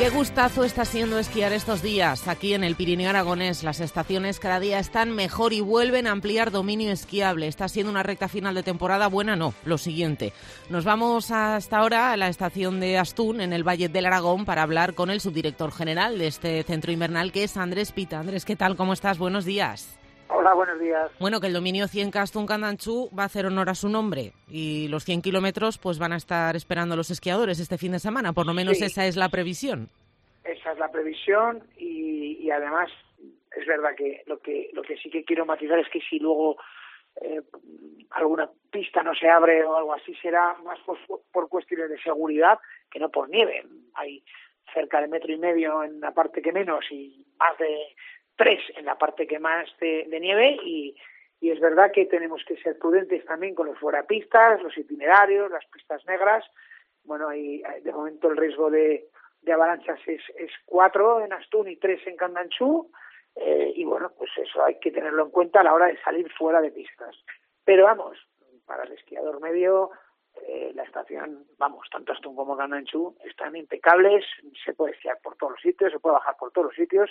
Qué gustazo está siendo esquiar estos días aquí en el Pirineo aragonés. Las estaciones cada día están mejor y vuelven a ampliar dominio esquiable. Está siendo una recta final de temporada buena, no, lo siguiente. Nos vamos hasta ahora a la estación de Astún, en el Valle del Aragón, para hablar con el subdirector general de este centro invernal, que es Andrés Pita. Andrés, ¿qué tal? ¿Cómo estás? Buenos días. Hola, buenos días. Bueno, que el dominio 100 Astún-Candanchú va a hacer honor a su nombre y los 100 kilómetros pues van a estar esperando a los esquiadores este fin de semana, por lo menos sí. Esa es la previsión. Esa es la previsión y además es verdad que lo que sí que quiero matizar es que si luego alguna pista no se abre o algo así será más por cuestiones de seguridad que no por nieve. Hay cerca de 1,5 metros en la parte que menos y más de 3 en la parte que más de nieve y es verdad que tenemos que ser prudentes también con los fuerapistas, los itinerarios, las pistas negras. Bueno, y de momento el riesgo de avalanchas es 4 en Astún y 3 en Candanchú y bueno, pues eso hay que tenerlo en cuenta a la hora de salir fuera de pistas. Pero vamos, para el esquiador medio la estación, vamos, tanto Astún como Candanchú están impecables, se puede esquiar por todos los sitios, se puede bajar por todos los sitios.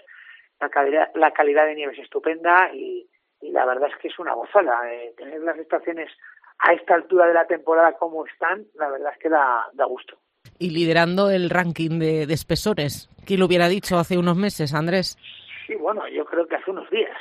La calidad de nieve es estupenda y la verdad es que es una gozada. Tener las estaciones a esta altura de la temporada como están, la verdad es que da gusto. Y liderando el ranking de espesores, ¿quién lo hubiera dicho hace unos meses, Andrés? Sí, bueno, yo creo que hace unos días,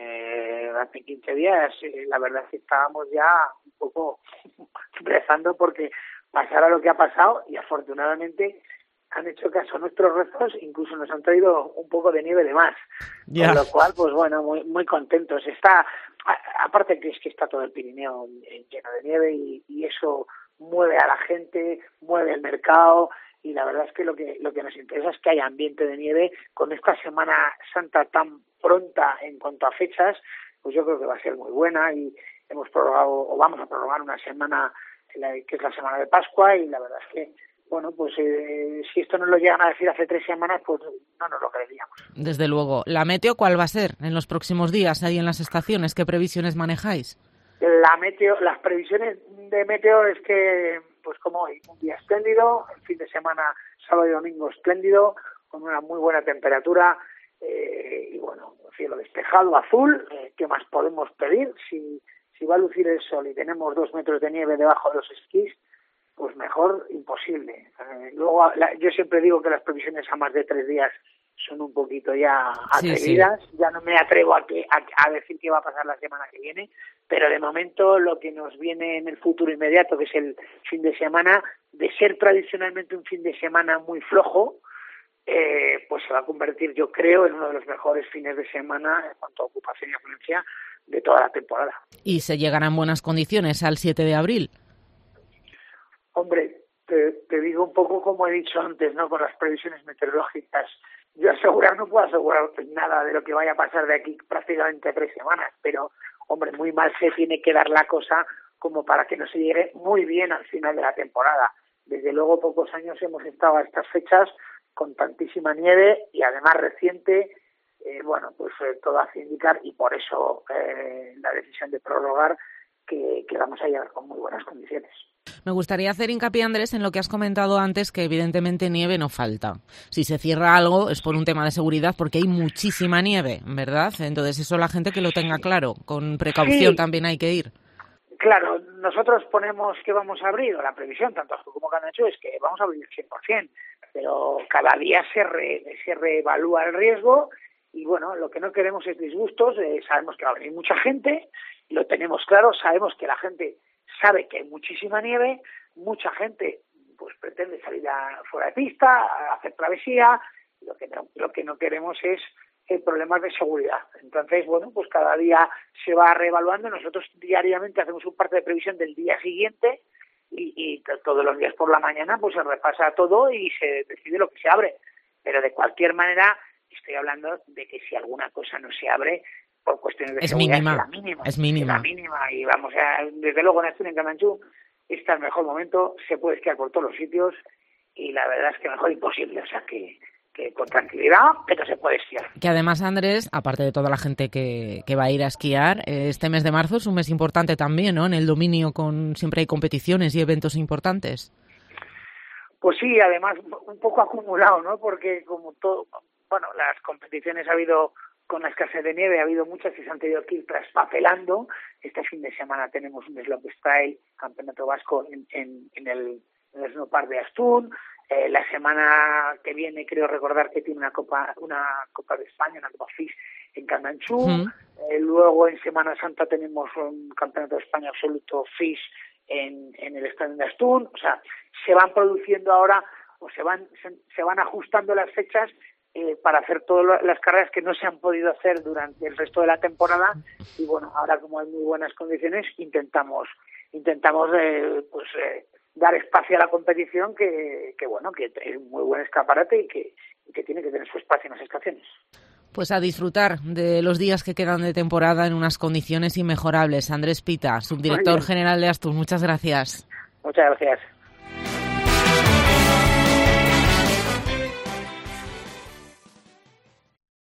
hace 15 días, la verdad es que estábamos ya un poco rezando porque pasara lo que ha pasado y afortunadamente han hecho caso a nuestros rezos, incluso nos han traído un poco de nieve de más, con lo cual, pues bueno, muy contentos. Aparte que es que está todo el Pirineo lleno de nieve y eso mueve a la gente, mueve el mercado y la verdad es que lo que nos interesa es que haya ambiente de nieve. Con esta Semana Santa tan pronta en cuanto a fechas, pues yo creo que va a ser muy buena y hemos prorrogado o vamos a prorrogar una semana que es la semana de Pascua y la verdad es que bueno, pues si esto nos lo llegan a decir hace 3 semanas, pues no nos lo creeríamos. Desde luego. ¿La meteo cuál va a ser en los próximos días ahí en las estaciones? ¿Qué previsiones manejáis? Las previsiones de meteo es que, pues como hoy, un día espléndido, el fin de semana, sábado y domingo espléndido, con una muy buena temperatura y bueno, cielo despejado, azul. ¿Qué más podemos pedir? Si va a lucir el sol y tenemos 2 metros de nieve debajo de los esquís, pues mejor imposible. Luego yo siempre digo que las previsiones a más de 3 días son un poquito ya atrevidas. Sí. Ya no me atrevo a decir qué va a pasar la semana que viene, pero de momento lo que nos viene en el futuro inmediato, que es el fin de semana, de ser tradicionalmente un fin de semana muy flojo, pues se va a convertir, yo creo, en uno de los mejores fines de semana en cuanto a ocupación y afluencia de toda la temporada. ¿Y se llegará en buenas condiciones al 7 de abril? Hombre, te digo un poco como he dicho antes, ¿no? Con las previsiones meteorológicas. Yo no puedo asegurar nada de lo que vaya a pasar de aquí prácticamente 3 semanas, pero, hombre, muy mal se tiene que dar la cosa como para que no se llegue muy bien al final de la temporada. Desde luego, pocos años hemos estado a estas fechas con tantísima nieve y además reciente, todo hace indicar y por eso la decisión de prorrogar que vamos a llegar con muy buenas condiciones. Me gustaría hacer hincapié, Andrés, en lo que has comentado antes, que evidentemente nieve no falta. Si se cierra algo es por un tema de seguridad, porque hay muchísima nieve, ¿verdad? Entonces eso la gente que lo tenga claro, con precaución también hay que ir. Claro, nosotros ponemos que vamos a abrir, o la previsión, tanto Astún como Candanchú, es que vamos a abrir el 100%, pero cada día se reevalúa el riesgo y bueno, lo que no queremos es disgustos. Sabemos que va a venir mucha gente, lo tenemos claro, sabemos que la gente sabe que hay muchísima nieve, mucha gente pues pretende salir fuera de pista, a hacer travesía, y lo que no queremos es problemas de seguridad. Entonces, bueno, pues cada día se va reevaluando. Nosotros diariamente hacemos un parte de previsión del día siguiente y todos los días por la mañana pues se repasa todo y se decide lo que se abre. Pero de cualquier manera estoy hablando de que si alguna cosa no se abre por cuestiones de seguridad es la mínima y vamos desde luego en Astún y en Candanchú está el mejor momento, se puede esquiar por todos los sitios y la verdad es que mejor imposible, o sea que con tranquilidad, pero se puede esquiar. Que además, Andrés, aparte de toda la gente que va a ir a esquiar, este mes de marzo es un mes importante también, ¿no? En el dominio siempre hay competiciones y eventos importantes. Pues sí, además un poco acumulado, ¿no? Porque como todo, bueno, las competiciones ha habido, con la escasez de nieve, ha habido muchas que se han tenido que ir traspapelando. Este fin de semana tenemos un slopestyle, campeonato vasco en el snowpark de Astún. La semana que viene creo recordar que tiene una Copa de España, una Copa FIS en Candanchú. Luego en Semana Santa tenemos un campeonato de España absoluto FIS en el estadio de Astún. O sea, se van produciendo ahora o se van ajustando las fechas para hacer todas las carreras que no se han podido hacer durante el resto de la temporada. Y bueno, ahora como hay muy buenas condiciones, intentamos dar espacio a la competición que es un muy buen escaparate y que tiene que tener su espacio en las estaciones. Pues a disfrutar de los días que quedan de temporada en unas condiciones inmejorables. Andrés Pita, subdirector general de Astún, muchas gracias. Muchas gracias.